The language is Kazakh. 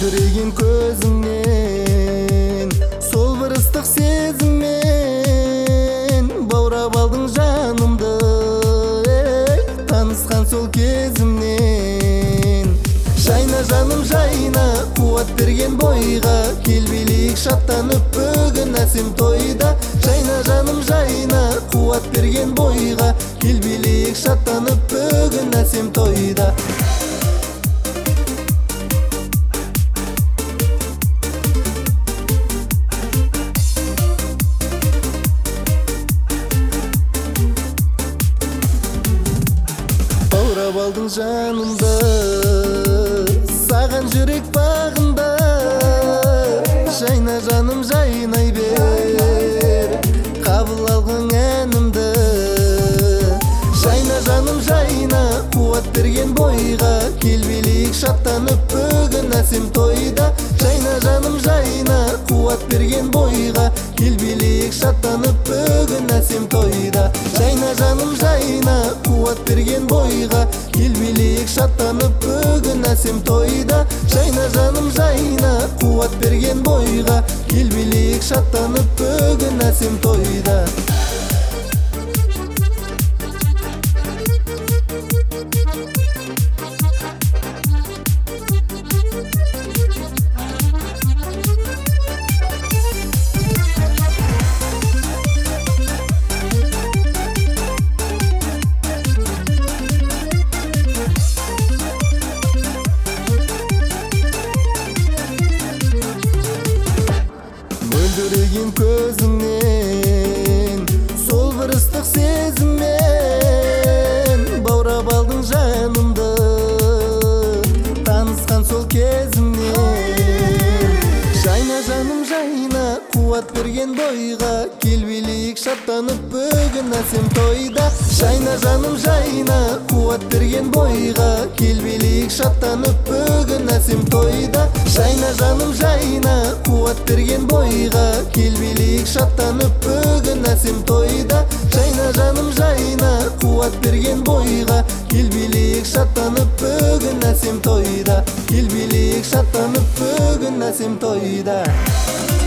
мөлдіреген көзіңнен сол бір ыстық сезіммен баурап алдың жанымды, танысқан сол кезімнен. Жайна жаным жайна, қуат берген бойға, кел билейік шаттанып бүгін әсем тойда. Жайна жаным жайна, қуат берген бойға, кел билейік шаттанып бүгін әсем тойда. Баурап алдың жанымды, саған жүрек бағында. Жайна жаным жайнай бер, қабыл алғын әнімді. Жайна жаным жайна, қуат берген бойға, кел билейік шаттанып бүгін әсем тойда. Жайна жаным жайна, қуат берген бойға, кел билейік шаттанып бүгін әсем тойда. Жайна жаным жайна, қуат берген бойға, кел билейік шаттанып бүгін әсем тойда. Жайна жаным жайна, қуат берген бойға, кел билейік шаттанып бүгін әсем тойда. Мөлдіреген көзіңнен сол бір ыстық сезіммен баурап алдың жанымды, танысқан сол кезімнен. Жайна жаным жайна, қуат берген бойға, кел билейік шаттанып бүгін әсем тойда. Жайна жаным жайна, қуат берген бойға, кел билейік шаттанып бүгін әсем тойда. Жайна жаным жайна, қуат берген бойға, кел билейік шаттанып бүгін әсем тойда. Жайна жаным жайна, қуат берген бойға, кел билейік шаттанып бүгін әсем тойда. Кел билейік шаттанып бүгін әсем тойда.